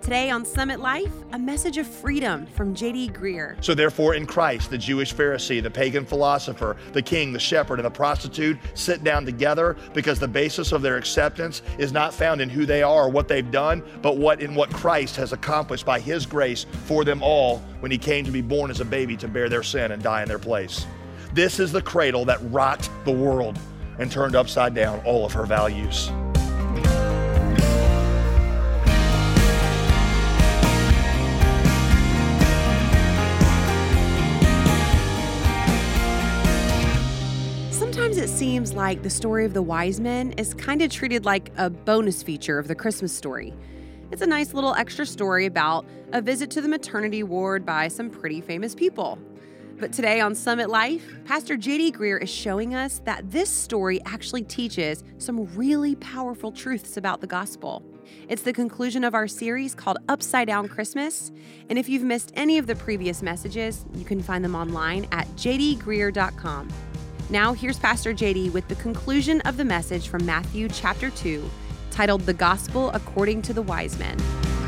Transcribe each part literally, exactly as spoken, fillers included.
Today on Summit Life, a message of freedom from J D Greear. So therefore in Christ, the Jewish Pharisee, the pagan philosopher, the king, the shepherd, and the prostitute sit down together because the basis of their acceptance is not found in who they are or what they've done, but what in what Christ has accomplished by his grace for them all when he came to be born as a baby to bear their sin and die in their place. This is the cradle that rocked the world and turned upside down all of her values. Sometimes it seems like the story of the wise men is kind of treated like a bonus feature of the Christmas story. It's a nice little extra story about a visit to the maternity ward by some pretty famous people. But today on Summit Life, Pastor J D Greear is showing us that this story actually teaches some really powerful truths about the gospel. It's the conclusion of our series called Upside Down Christmas. And if you've missed any of the previous messages, you can find them online at j d greear dot com. Now, here's Pastor J D with the conclusion of the message from Matthew chapter two, titled The Gospel According to the Wise Men.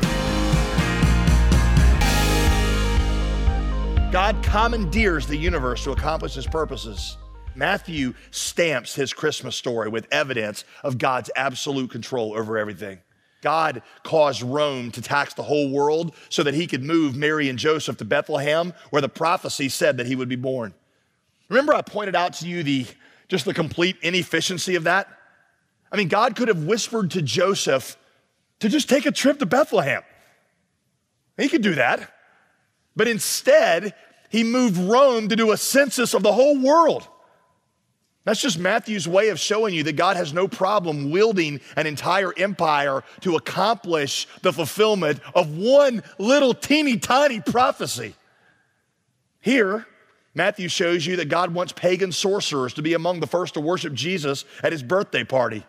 God commandeers the universe to accomplish his purposes. Matthew stamps his Christmas story with evidence of God's absolute control over everything. God caused Rome to tax the whole world so that he could move Mary and Joseph to Bethlehem, where the prophecy said that he would be born. Remember I pointed out to you the just the complete inefficiency of that? I mean, God could have whispered to Joseph to just take a trip to Bethlehem. He could do that. But instead, he moved Rome to do a census of the whole world. That's just Matthew's way of showing you that God has no problem wielding an entire empire to accomplish the fulfillment of one little teeny tiny prophecy. Here, Matthew shows you that God wants pagan sorcerers to be among the first to worship Jesus at his birthday party.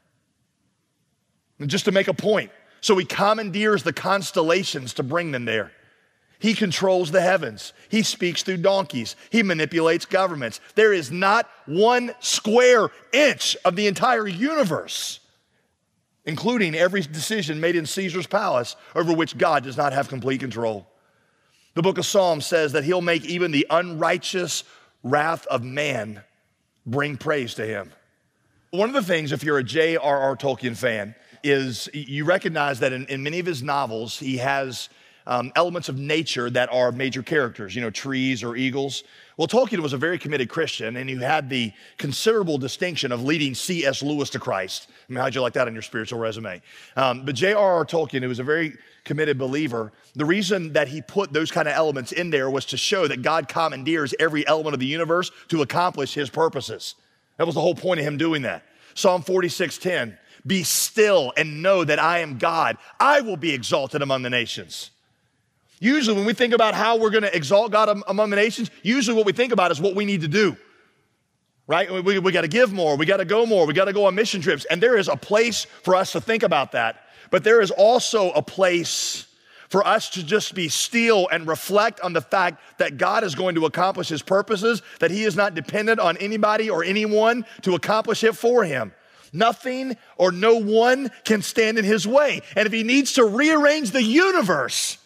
And just to make a point, so he commandeers the constellations to bring them there. He controls the heavens. He speaks through donkeys. He manipulates governments. There is not one square inch of the entire universe, including every decision made in Caesar's palace, over which God does not have complete control. The book of Psalms says that he'll make even the unrighteous wrath of man bring praise to him. One of the things, if you're a J R R Tolkien fan, is you recognize that in, in many of his novels, he has um, elements of nature that are major characters, you know, trees or eagles. Well, Tolkien was a very committed Christian, and he had the considerable distinction of leading C S Lewis to Christ. I mean, how'd you like that on your spiritual resume? Um, but J R R Tolkien, who was a very committed believer, the reason that he put those kind of elements in there was to show that God commandeers every element of the universe to accomplish his purposes. That was the whole point of him doing that. Psalm forty-six ten, be still and know that I am God. I will be exalted among the nations. Usually when we think about how we're going to exalt God among the nations, usually what we think about is what we need to do, right? We, we, we got to give more. We got to go more. We got to go on mission trips. And there is a place for us to think about that. But there is also a place for us to just be still and reflect on the fact that God is going to accomplish his purposes, that he is not dependent on anybody or anyone to accomplish it for him. Nothing or no one can stand in his way. And if he needs to rearrange the universe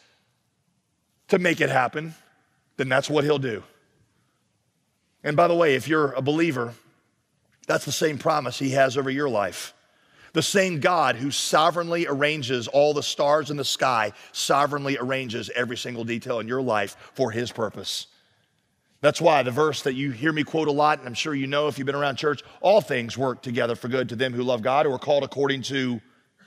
to make it happen, then that's what he'll do. And by the way, if you're a believer, that's the same promise he has over your life. The same God who sovereignly arranges all the stars in the sky, sovereignly arranges every single detail in your life for his purpose. That's why the verse that you hear me quote a lot, and I'm sure you know if you've been around church, all things work together for good to them who love God, who are called according to,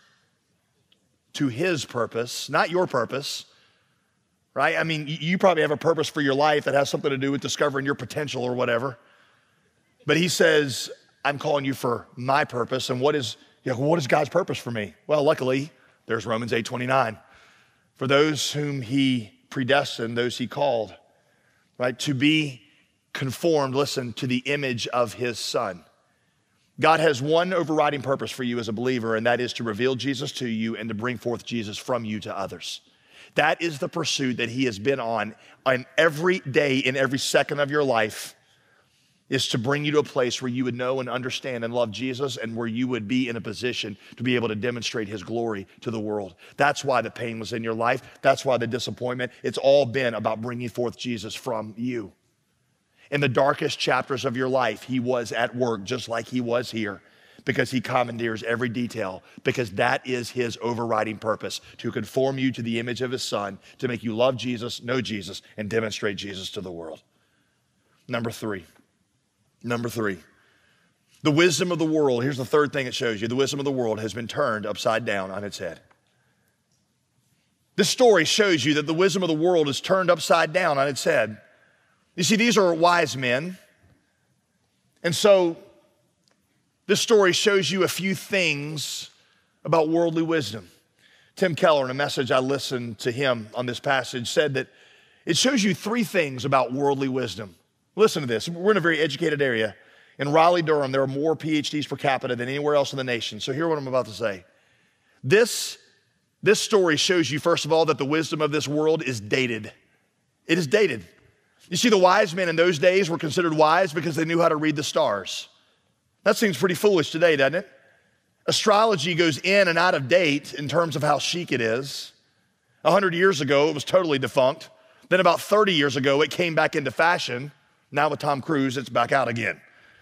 to his purpose, not your purpose, right? I mean, you probably have a purpose for your life that has something to do with discovering your potential or whatever. But he says, I'm calling you for my purpose. And what is, you know, what is God's purpose for me? Well, luckily, there's Romans eight twenty-nine. For those whom he predestined, those he called, right, to be conformed, listen, to the image of his son. God has one overriding purpose for you as a believer, and that is to reveal Jesus to you and to bring forth Jesus from you to others. That is the pursuit that he has been on, on every day in every second of your life. is to bring you to a place where you would know and understand and love Jesus and where you would be in a position to be able to demonstrate his glory to the world. That's why the pain was in your life. That's why the disappointment. It's all been about bringing forth Jesus from you. In the darkest chapters of your life, he was at work just like he was here because he commandeers every detail, because that is his overriding purpose, to conform you to the image of his son, to make you love Jesus, know Jesus, and demonstrate Jesus to the world. Number three. Number three, the wisdom of the world. Here's the third thing it shows you. The wisdom of the world has been turned upside down on its head. This story shows you that the wisdom of the world is turned upside down on its head. You see, these are wise men. And so this story shows you a few things about worldly wisdom. Tim Keller, in a message I listened to him on this passage, said that it shows you three things about worldly wisdom. Listen to this. We're in a very educated area. In Raleigh-Durham, there are more P H Ds per capita than anywhere else in the nation. So hear what I'm about to say. This, this story shows you, first of all, that the wisdom of this world is dated. It is dated. You see, the wise men in those days were considered wise because they knew how to read the stars. That seems pretty foolish today, doesn't it? Astrology goes in and out of date in terms of how chic it is. A hundred years ago, it was totally defunct. Then about thirty years ago, it came back into fashion. Now with Tom Cruise, it's back out again.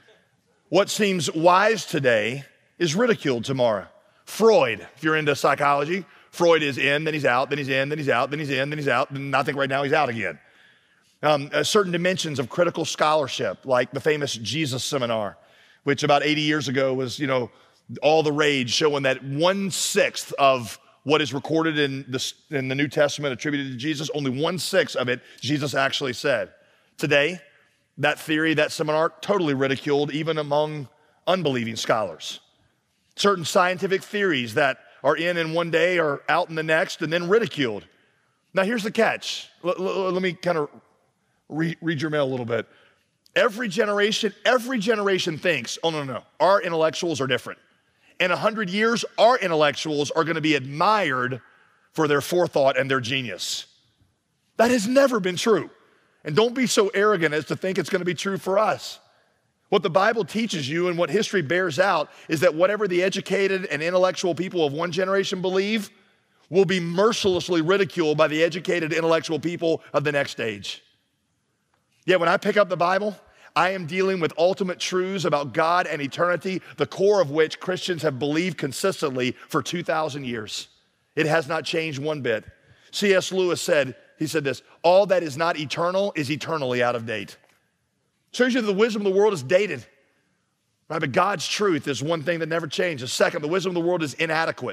What seems wise today is ridiculed tomorrow. Freud, if you're into psychology, Freud is in, then he's out, then he's in, then he's out, then he's in, then he's out, and I think right now he's out again. Um, uh, certain dimensions of critical scholarship, like the famous Jesus Seminar, which about eighty years ago was, you know, all the rage, showing that one-sixth of what is recorded in the, in the New Testament attributed to Jesus, only one-sixth of it Jesus actually said. Today, that theory, that seminar, totally ridiculed even among unbelieving scholars. Certain scientific theories that are in in one day are out in the next and then ridiculed. Now here's the catch. L- l- let me kind of re- read your mail a little bit. Every generation, every generation thinks, oh no, no, no, our intellectuals are different. In a hundred years, our intellectuals are gonna be admired for their forethought and their genius. That has never been true. And don't be so arrogant as to think it's going to be true for us. What the Bible teaches you and what history bears out is that whatever the educated and intellectual people of one generation believe will be mercilessly ridiculed by the educated intellectual people of the next age. Yet when I pick up the Bible, I am dealing with ultimate truths about God and eternity, the core of which Christians have believed consistently for two thousand years. It has not changed one bit. C S Lewis said, He said this, all that is not eternal is eternally out of date. Shows you that the wisdom of the world is dated, right? But God's truth is one thing that never changes. Second, the wisdom of the world is inadequate.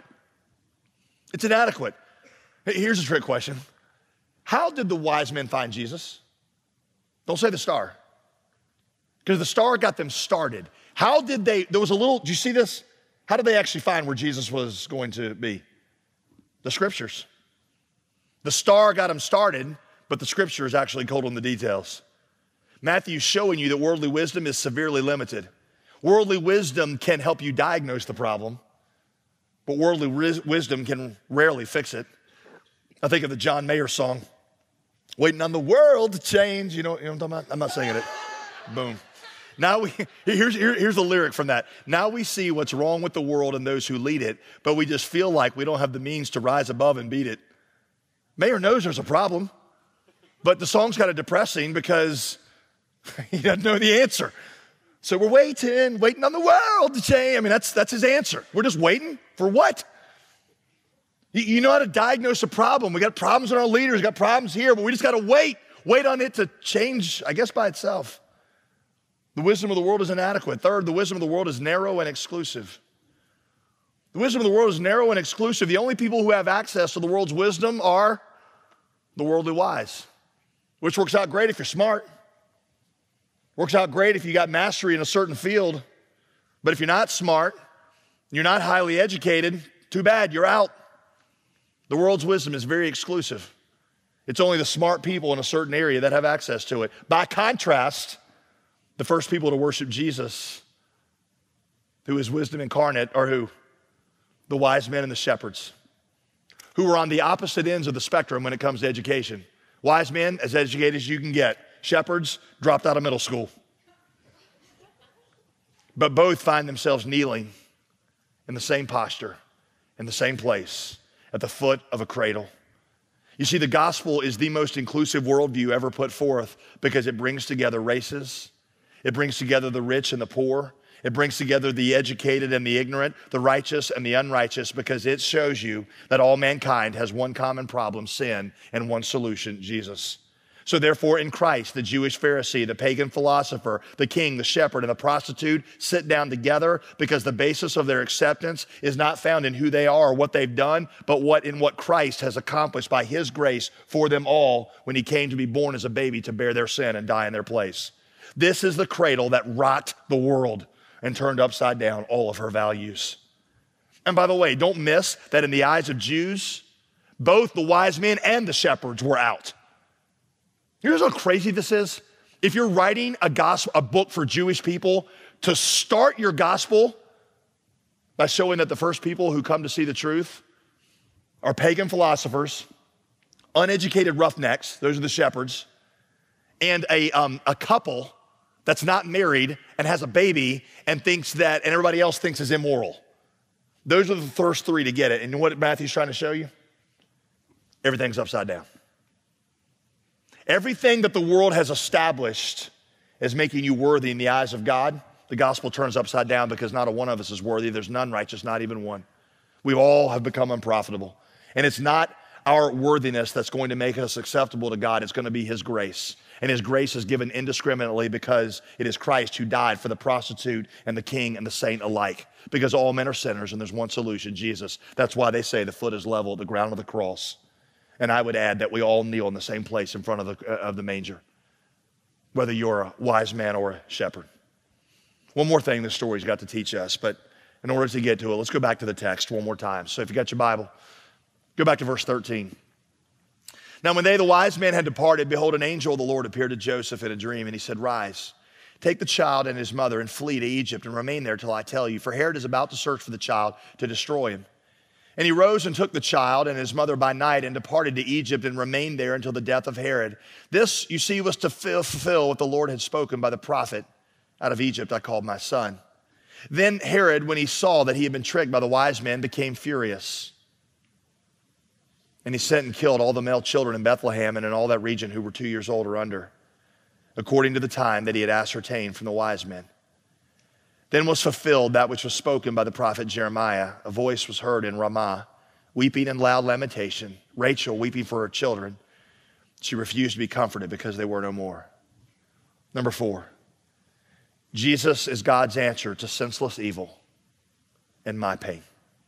It's inadequate. Here's a trick question. How did the wise men find Jesus? Don't say the star, because the star got them started. How did they, there was a little, do you see this? How did they actually find where Jesus was going to be? The scriptures. The star got them started, but the scriptures actually told them the details. Matthew's showing you that worldly wisdom is severely limited. Worldly wisdom can help you diagnose the problem, but worldly wisdom can rarely fix it. I think of the John Mayer song, Waiting on the World to Change. You know, you know what I'm talking about? I'm not singing it. Boom. Now we, here's, here, here's the lyric from that. Now we see what's wrong with the world and those who lead it, but we just feel like we don't have the means to rise above and beat it. Mayer knows there's a problem, but the song's kind of depressing because he doesn't know the answer. So we're waiting, waiting on the world to change. I mean, that's, that's his answer. We're just waiting for what? You, you know how to diagnose a problem. We got problems in our leaders, we got problems here, but we just got to wait, wait on it to change, I guess, by itself. The wisdom of the world is inadequate. Third, the wisdom of the world is narrow and exclusive. The wisdom of the world is narrow and exclusive. The only people who have access to the world's wisdom are the worldly wise, which works out great if you're smart. Works out great if you got mastery in a certain field. But if you're not smart, you're not highly educated, too bad, you're out. The world's wisdom is very exclusive. It's only the smart people in a certain area that have access to it. By contrast, the first people to worship Jesus, who is wisdom incarnate, are who? The wise men and the shepherds, who were on the opposite ends of the spectrum when it comes to education. Wise men, as educated as you can get. Shepherds, dropped out of middle school. but both find themselves kneeling in the same posture, in the same place, at the foot of a cradle. You see, the gospel is the most inclusive worldview ever put forth because it brings together races. It brings together the rich and the poor. It brings together the educated and the ignorant, the righteous and the unrighteous, because it shows you that all mankind has one common problem, sin, and one solution, Jesus. So therefore, in Christ, the Jewish Pharisee, the pagan philosopher, the king, the shepherd, and the prostitute sit down together because the basis of their acceptance is not found in who they are or what they've done, but what in what Christ has accomplished by his grace for them all when he came to be born as a baby to bear their sin and die in their place. This is the cradle that rocked the world and turned upside down all of her values. And by the way, don't miss that in the eyes of Jews, both the wise men and the shepherds were out. Here's how crazy this is. If you're writing a gospel, a book for Jewish people, to start your gospel by showing that the first people who come to see the truth are pagan philosophers, uneducated roughnecks, those are the shepherds, and a, um, a couple that's not married and has a baby and thinks that, and everybody else thinks is immoral. Those are the first three to get it. And what Matthew's trying to show you? Everything's upside down. Everything that the world has established as making you worthy in the eyes of God, the gospel turns upside down because not a one of us is worthy. There's none righteous, not even one. We all have become unprofitable. And it's not our worthiness that's going to make us acceptable to God. It's going to be his grace. And his grace is given indiscriminately because it is Christ who died for the prostitute and the king and the saint alike. Because all men are sinners and there's one solution, Jesus. That's why they say the foot is level at the ground of the cross. And I would add that we all kneel in the same place in front of the, uh, of the manger, whether you're a wise man or a shepherd. One more thing this story's got to teach us, but in order to get to it, let's go back to the text one more time. So if you got your Bible, go back to verse thirteen. Now when they, the wise men, had departed, behold, an angel of the Lord appeared to Joseph in a dream, and he said, rise, take the child and his mother and flee to Egypt and remain there till I tell you, for Herod is about to search for the child to destroy him. And he rose and took the child and his mother by night and departed to Egypt and remained there until the death of Herod. This, you see, was to fulfill what the Lord had spoken by the prophet, out of Egypt I called my son. Then Herod, when he saw that he had been tricked by the wise men, became furious. And he sent and killed all the male children in Bethlehem and in all that region who were two years old or under, according to the time that he had ascertained from the wise men. Then was fulfilled that which was spoken by the prophet Jeremiah. A voice was heard in Ramah, weeping and loud lamentation, Rachel weeping for her children. She refused to be comforted because they were no more. Number four, Jesus is God's answer to senseless evil and my pain.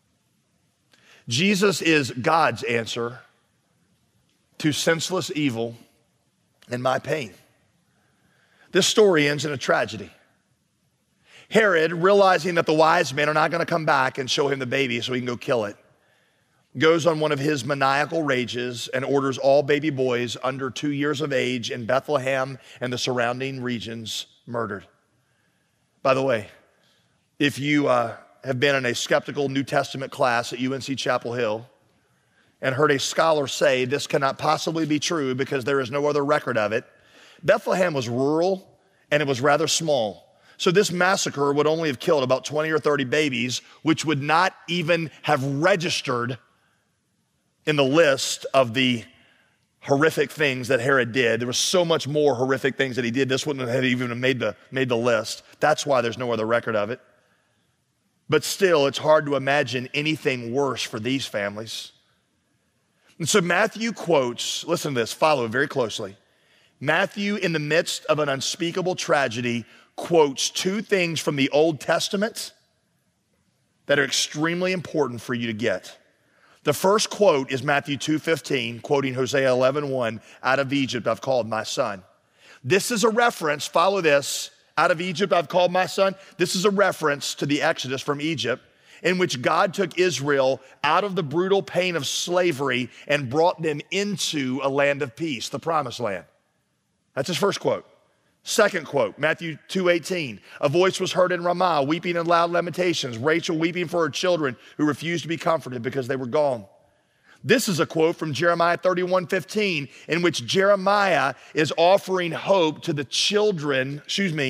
Jesus is God's answer to senseless evil and my pain. This story ends in a tragedy. Herod, realizing that the wise men are not going to come back and show him the baby so he can go kill it, goes on one of his maniacal rages and orders all baby boys under two years of age in Bethlehem and the surrounding regions murdered. By the way, if you uh, have been in a skeptical New Testament class at U N C Chapel Hill and heard a scholar say this cannot possibly be true because there is no other record of it, Bethlehem was rural and it was rather small. So this massacre would only have killed about twenty or thirty babies, which would not even have registered in the list of the horrific things that Herod did. There was so much more horrific things that he did. This wouldn't have even made the, made the list. That's why there's no other record of it. But still, it's hard to imagine anything worse for these families. And so Matthew quotes, listen to this, follow very closely. Matthew, in the midst of an unspeakable tragedy, quotes two things from the Old Testament that are extremely important for you to get. The first quote is Matthew two fifteen, quoting Hosea eleven one, out of Egypt I've called my son. This is a reference, follow this, out of Egypt I've called my son. This is a reference to the Exodus from Egypt, in which God took Israel out of the brutal pain of slavery and brought them into a land of peace, the promised land. That's his first quote. Second quote, Matthew two eighteen, a voice was heard in Ramah, weeping and loud lamentations, Rachel weeping for her children who refused to be comforted because they were gone. This is a quote from Jeremiah thirty-one fifteen, in which Jeremiah is offering hope to the children, excuse me,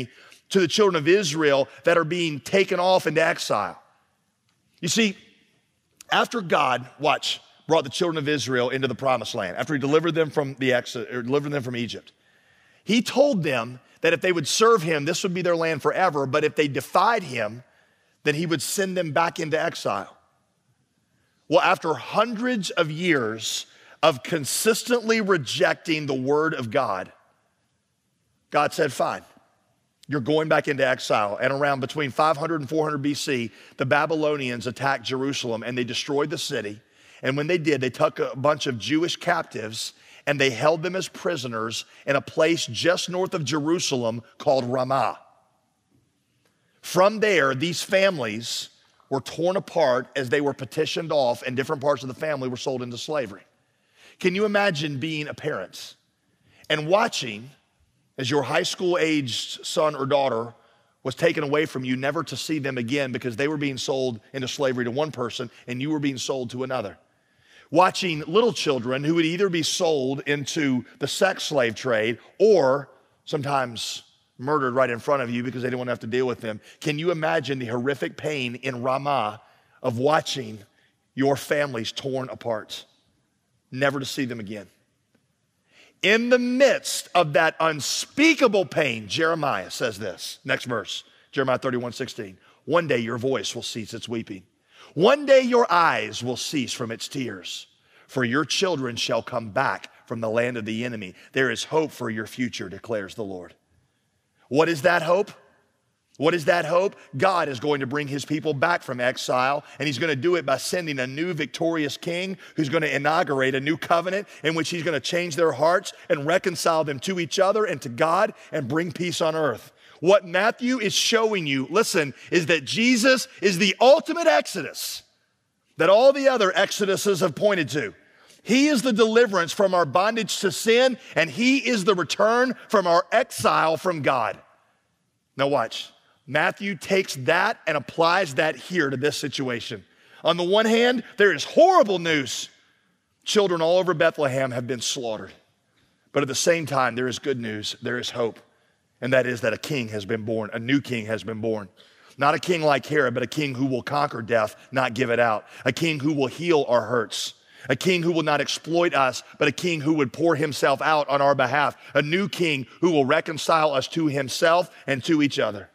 to the children of Israel that are being taken off into exile. You see, after God, watch, brought the children of Israel into the promised land, after he delivered them from the exit, or delivered them from Egypt, he told them that if they would serve him, this would be their land forever, but if they defied him, then he would send them back into exile. Well, after hundreds of years of consistently rejecting the word of God, God said, fine, you're going back into exile. And around between five hundred and four hundred B C, the Babylonians attacked Jerusalem and they destroyed the city. And when they did, they took a bunch of Jewish captives and they held them as prisoners in a place just north of Jerusalem called Ramah. From there, these families were torn apart as they were petitioned off, and different parts of the family were sold into slavery. Can you imagine being a parent and watching as your high school aged son or daughter was taken away from you, never to see them again because they were being sold into slavery to one person and you were being sold to another? Watching little children who would either be sold into the sex slave trade or sometimes murdered right in front of you because they didn't want to have to deal with them. Can you imagine the horrific pain in Ramah of watching your families torn apart, never to see them again? In the midst of that unspeakable pain, Jeremiah says this, next verse, Jeremiah thirty-one sixteen. One day your voice will cease its weeping. One day your eyes will cease from its tears, for your children shall come back from the land of the enemy. There is hope for your future, declares the Lord. What is that hope? What is that hope? God is going to bring his people back from exile, and he's going to do it by sending a new victorious king who's going to inaugurate a new covenant in which he's going to change their hearts and reconcile them to each other and to God and bring peace on earth. What Matthew is showing you, listen, is that Jesus is the ultimate exodus that all the other exoduses have pointed to. He is the deliverance from our bondage to sin, and he is the return from our exile from God. Now watch. Matthew takes that and applies that here to this situation. On the one hand, there is horrible news. Children all over Bethlehem have been slaughtered. But at the same time, there is good news. There is hope. And that is that a king has been born. A new king has been born. Not a king like Herod, but a king who will conquer death, not give it out. A king who will heal our hurts. A king who will not exploit us, but a king who would pour himself out on our behalf. A new king who will reconcile us to himself and to each other.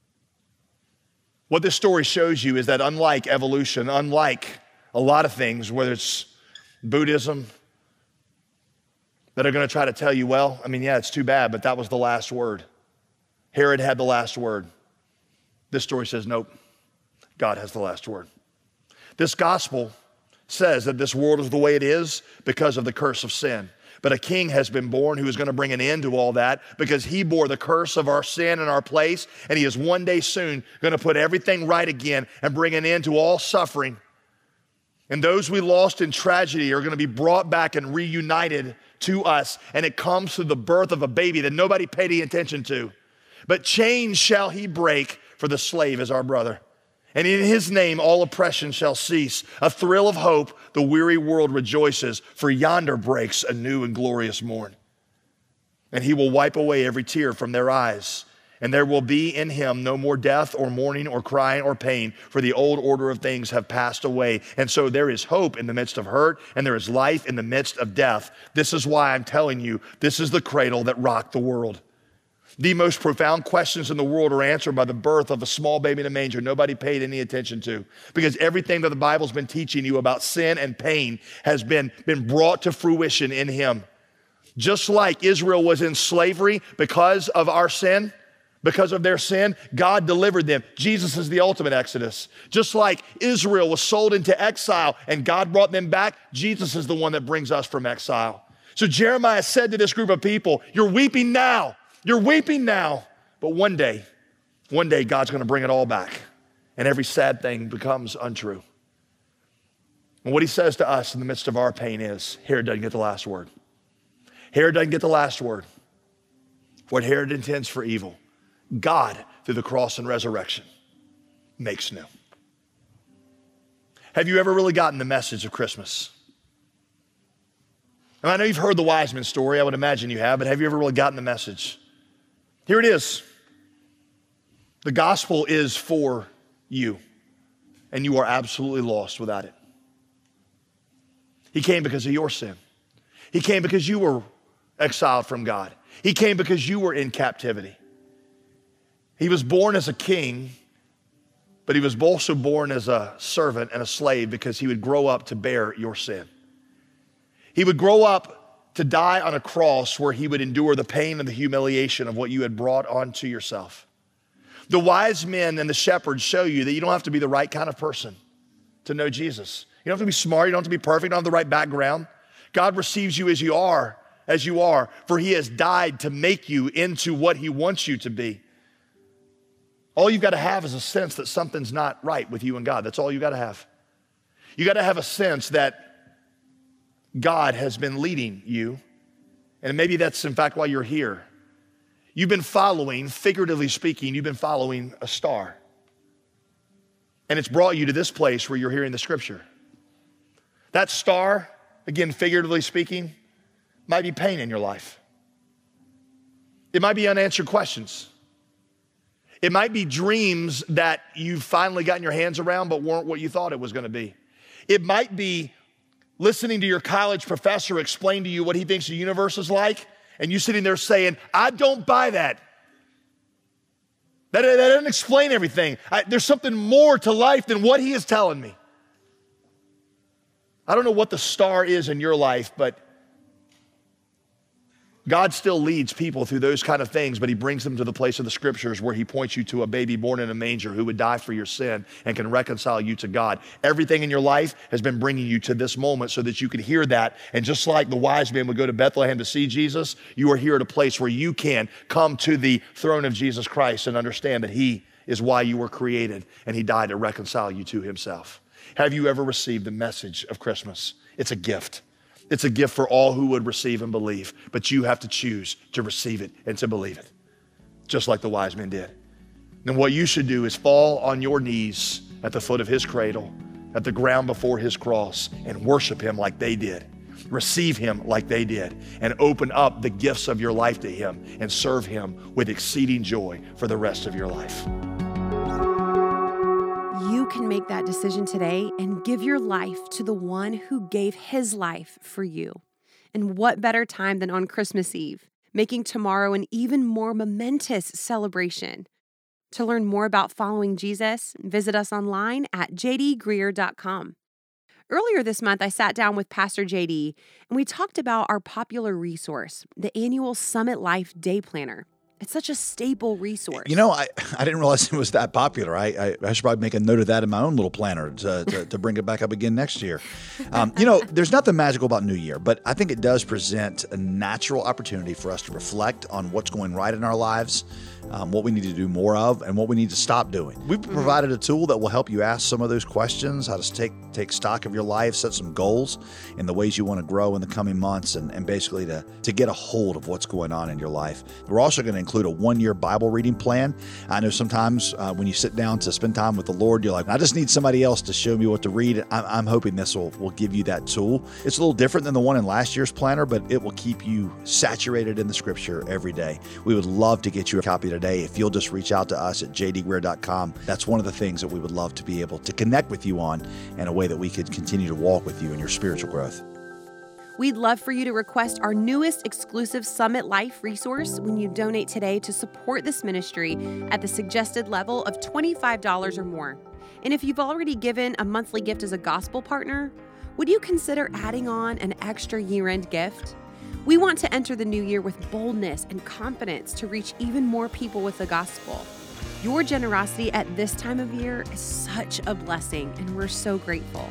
What this story shows you is that unlike evolution, unlike a lot of things, whether it's Buddhism, that are going to try to tell you, well, I mean, yeah, it's too bad, but that was the last word. Herod had the last word. This story says, nope, God has the last word. This gospel says that this world is the way it is because of the curse of sin. But a king has been born who is going to bring an end to all that because he bore the curse of our sin in our place, and he is one day soon going to put everything right again and bring an end to all suffering. And those we lost in tragedy are going to be brought back and reunited to us, and it comes through the birth of a baby that nobody paid any attention to. But chains shall he break, for the slave is our brother. And in his name, all oppression shall cease. A thrill of hope, the weary world rejoices, for yonder breaks a new and glorious morn. And he will wipe away every tear from their eyes. And there will be in him no more death or mourning or crying or pain, for the old order of things have passed away. And so there is hope in the midst of hurt, and there is life in the midst of death. This is why I'm telling you, this is the cradle that rocked the world. The most profound questions in the world are answered by the birth of a small baby in a manger nobody paid any attention to, because everything that the Bible's been teaching you about sin and pain has been, been brought to fruition in him. Just like Israel was in slavery because of our sin, because of their sin, God delivered them. Jesus is the ultimate exodus. Just like Israel was sold into exile and God brought them back, Jesus is the one that brings us from exile. So Jeremiah said to this group of people, you're weeping now. You're weeping now, but one day, one day God's going to bring it all back, and every sad thing becomes untrue. And what he says to us in the midst of our pain is, Herod doesn't get the last word. Herod doesn't get the last word. What Herod intends for evil, God, through the cross and resurrection, makes new. Have you ever really gotten the message of Christmas? And I know you've heard the wise men story, I would imagine you have, but have you ever really gotten the message? Here it is. The gospel is for you, and you are absolutely lost without it. He came because of your sin. He came because you were exiled from God. He came because you were in captivity. He was born as a king, but he was also born as a servant and a slave because he would grow up to bear your sin. He would grow up to die on a cross where he would endure the pain and the humiliation of what you had brought onto yourself. The wise men and the shepherds show you that you don't have to be the right kind of person to know Jesus. You don't have to be smart, you don't have to be perfect, you don't have the right background. God receives you as you are, as you are, for he has died to make you into what he wants you to be. All you've got to have is a sense that something's not right with you and God. That's all you got to have. You got to have a sense that God has been leading you, and maybe that's in fact why you're here. You've been following, figuratively speaking, you've been following a star. And it's brought you to this place where you're hearing the scripture. That star, again, figuratively speaking, might be pain in your life. It might be unanswered questions. It might be dreams that you've finally gotten your hands around but weren't what you thought it was going to be. It might be listening to your college professor explain to you what he thinks the universe is like, and you sitting there saying, I don't buy that. That, that doesn't explain everything. I, there's something more to life than what he is telling me. I don't know what the star is in your life, but God still leads people through those kind of things, but he brings them to the place of the scriptures where he points you to a baby born in a manger who would die for your sin and can reconcile you to God. Everything in your life has been bringing you to this moment so that you can hear that. And just like the wise men would go to Bethlehem to see Jesus, you are here at a place where you can come to the throne of Jesus Christ and understand that he is why you were created and he died to reconcile you to himself. Have you ever received the message of Christmas? It's a gift. It's a gift for all who would receive and believe, but you have to choose to receive it and to believe it, just like the wise men did. And what you should do is fall on your knees at the foot of his cradle, at the ground before his cross, and worship him like they did. Receive him like they did, and open up the gifts of your life to him and serve him with exceeding joy for the rest of your life. You can make that decision today and give your life to the one who gave his life for you. And what better time than on Christmas Eve, making tomorrow an even more momentous celebration. To learn more about following Jesus, visit us online at j d greer dot com. Earlier this month, I sat down with Pastor J D, and we talked about our popular resource, the annual Summit Life Day Planner. It's such a staple resource. You know, I, I didn't realize it was that popular. I, I, I should probably make a note of that in my own little planner to, to, to bring it back up again next year. Um, you know, there's nothing magical about New Year, but I think it does present a natural opportunity for us to reflect on what's going right in our lives, um, what we need to do more of, and what we need to stop doing. We've provided a tool that will help you ask some of those questions, how to take take stock of your life, set some goals in the ways you want to grow in the coming months, and, and basically to, to get a hold of what's going on in your life. We're also going to include a one-year Bible reading plan. I know sometimes uh, when you sit down to spend time with the Lord, you're like, I just need somebody else to show me what to read. I'm, I'm hoping this will, will give you that tool. It's a little different than the one in last year's planner, but it will keep you saturated in the scripture every day. We would love to get you a copy today if you'll just reach out to us at j d greer dot com. That's one of the things that we would love to be able to connect with you on in a way that we could continue to walk with you in your spiritual growth. We'd love for you to request our newest exclusive Summit Life resource when you donate today to support this ministry at the suggested level of twenty-five dollars or more. And if you've already given a monthly gift as a gospel partner, would you consider adding on an extra year-end gift? We want to enter the new year with boldness and confidence to reach even more people with the gospel. Your generosity at this time of year is such a blessing, and we're so grateful.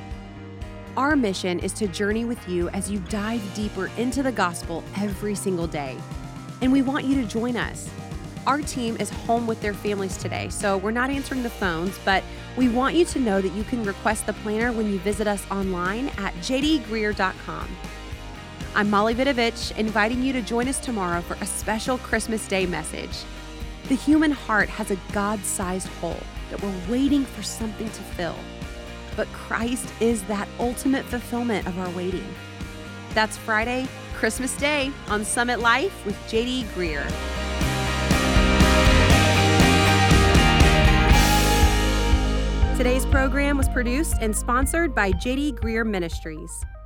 Our mission is to journey with you as you dive deeper into the gospel every single day. And we want you to join us. Our team is home with their families today, so we're not answering the phones, but we want you to know that you can request the planner when you visit us online at j d greer dot com. I'm Molly Vidovich, inviting you to join us tomorrow for a special Christmas Day message. The human heart has a God-sized hole that we're waiting for something to fill. But Christ is that ultimate fulfillment of our waiting. That's Friday, Christmas Day on Summit Life with J D Greer. Today's program was produced and sponsored by J D Greer Ministries.